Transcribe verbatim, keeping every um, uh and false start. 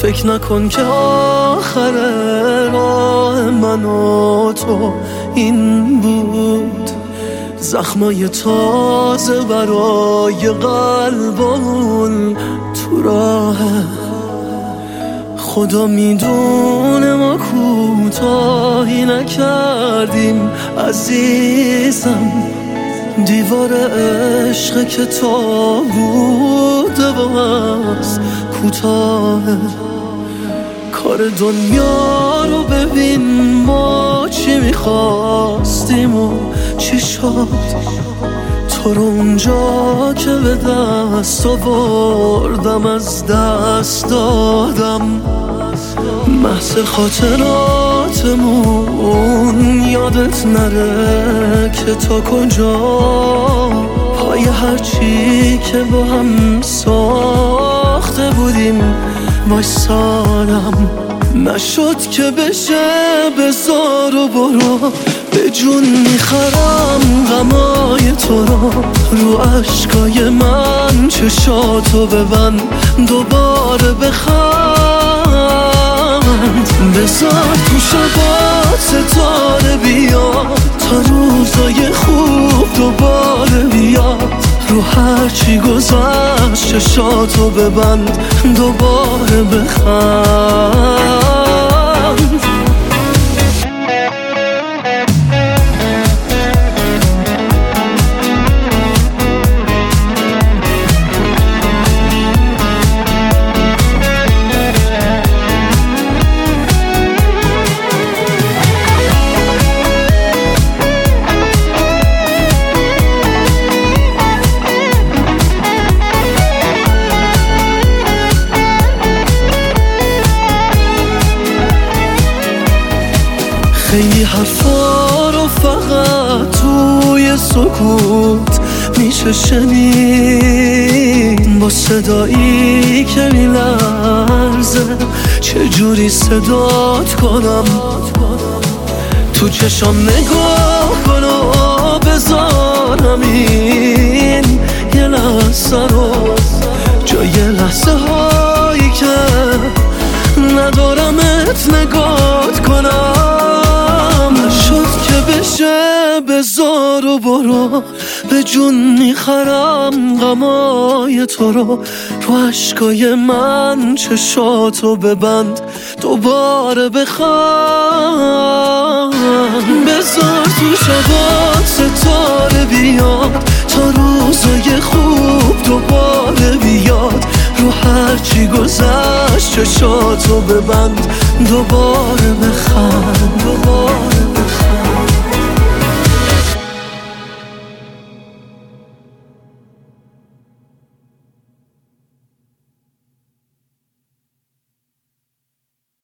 فکر نکن که آخر راه من و تو این بود. زخمای تازه برای قلبمون تو راه. خدا میدونه ما کوتاهی نکردیم عزیزم. دیوار عشق که تا بوده باز کوتاهه. کار دنیا رو ببین ما چی میخواستیم و چی شد. تو رو اونجا که به دست آوردم از دست دادم. محض خاطراتمون یادت نره که تا کجا پای هرچی که با هم ساخته بودیم وایسادم. نشد که بشه بذار و برو، به جون میخرم غمای تو رو. رو عشقای من چشاتو ببند دوباره بخند. بذار تو شبات ستاره بیاد تا روزای خوب دوباره بیاد. رو هرچی گذشت چشاتو ببند دوباره بخند. خیلی حرفا رو فقط توی سکوت میشه شنید. با صدایی که میلرزه چجوری صدات کنم. تو چشام نگاه کن و بذارم این یه لحظه رو. جای لحظه هایی که ندارمت نگات کنم. بذار و برو، به جون میخرم غمای تو رو. رو عشقای من چشاتو ببند دوباره بخند. بذار تو شبات ستاره بیاد تا روزای خوب دوباره بیاد. رو هرچی گذشت چشاتو ببند دوباره بخند دوباره.